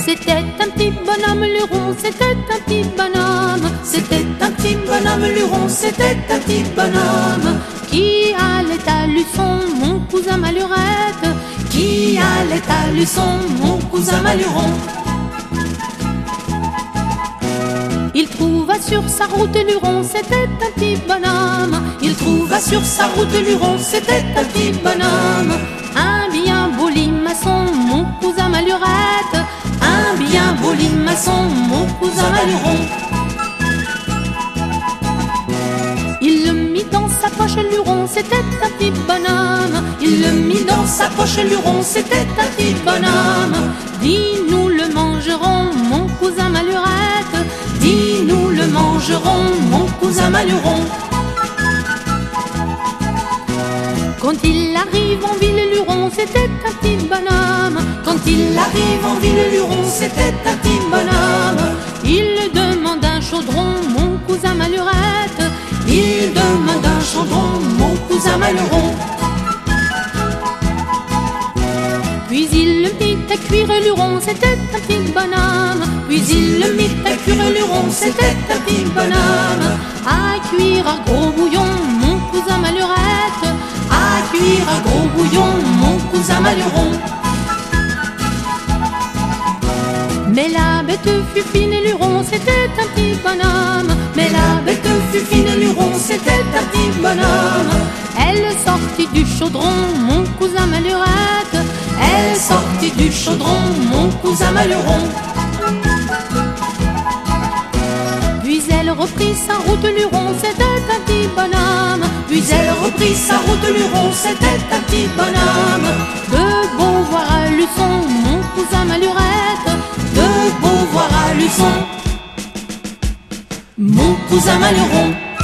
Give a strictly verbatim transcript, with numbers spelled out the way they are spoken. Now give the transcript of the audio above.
C'était un petit bonhomme luron, c'était un petit bonhomme. C'était un petit bonhomme luron, c'était un petit bonhomme. Qui allait à Luçon, mon cousin Malurette. Qui allait à Luçon, mon cousin Maluron. Il trouva sur sa route luron, c'était un petit bonhomme. Il trouva sur sa route luron, c'était un petit bonhomme. Un bien beau limaçon, mon cousin Malurette. Un bien beau limaçon, mon cousin Maluron. Il le mit dans sa poche luron, c'était un petit bonhomme. Il le mit dans sa poche luron, c'était un petit bonhomme. Dis, nous le mangerons, mon cousin Malurette. Dis, nous le mangerons, mon cousin Maluron. Quand il arrive en ville luron, c'était un petit bonhomme. Quand il arrive en ville luron, c'était un petit bonhomme. Il demande un chaudron, mon cousin Malurette. Il demande un chaudron, mon cousin Maluron. Puis il le mit à cuire luron, c'était un petit bonhomme. Puis il le mit à cuire luron, c'était un petit bonhomme. À cuire à gros bouillon, mon cousin Malurette. À cuire à gros bouillon, mon cousin Maluron. Mais la bête fut fine et luron, c'était un petit bonhomme. Mais la bête fut fine et luron, c'était un petit bonhomme. Elle sortit du chaudron, mon cousin Malurette. Elle sortit du chaudron, mon cousin Maluron. Puis elle reprit sa route luron, c'était un petit bonhomme. Puis elle reprit sa route luron, c'était un petit bonhomme. De beau voir à Luçon, mon cousin Malurette. De beau voir à Luçon, mon cousin Maluron.